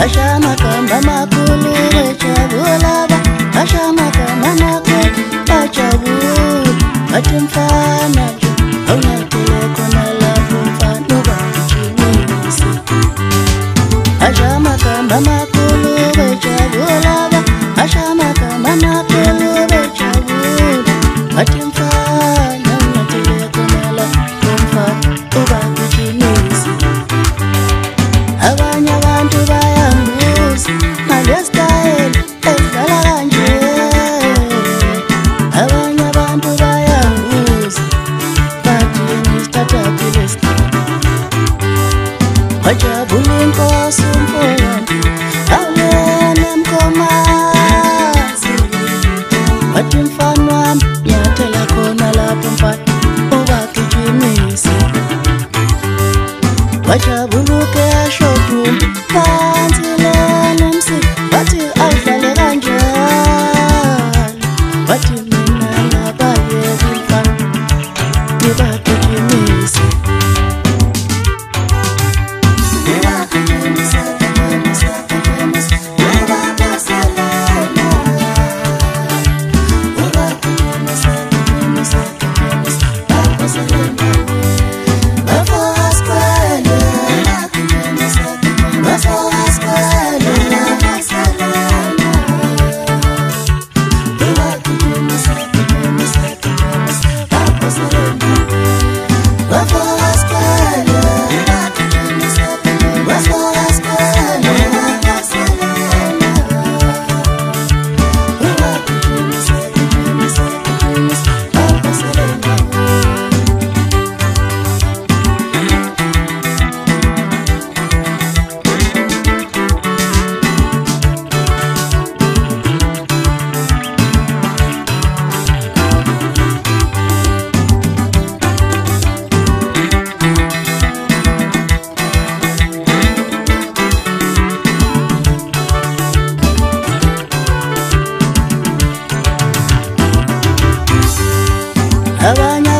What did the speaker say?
Ashamakamba makulu wechabulaba, ashamakamba makulu wachabula. Atimfana jo, aunatile kona lafu mfano wakuchimisi. Ashamakamba makulu wechabulaba, ashamakamba makulu wechabula. Atimfana aunatile kona lafu mfano wakuchimisi. Abanye abantu bayambuza ngale style edlala kanje. Abanye abantu bayambuza bathi ngisthatha le style. Wajabula inkosi umfowami awulena mkomazi. Wathi mfana wami nyathela khona lapho mfana ubagijimisa. Wajabuluke ashodu phansi lena msi bathi awudlale kanjalo. Bathi mina ngabayeka mfana ngibagijimisa. Abanye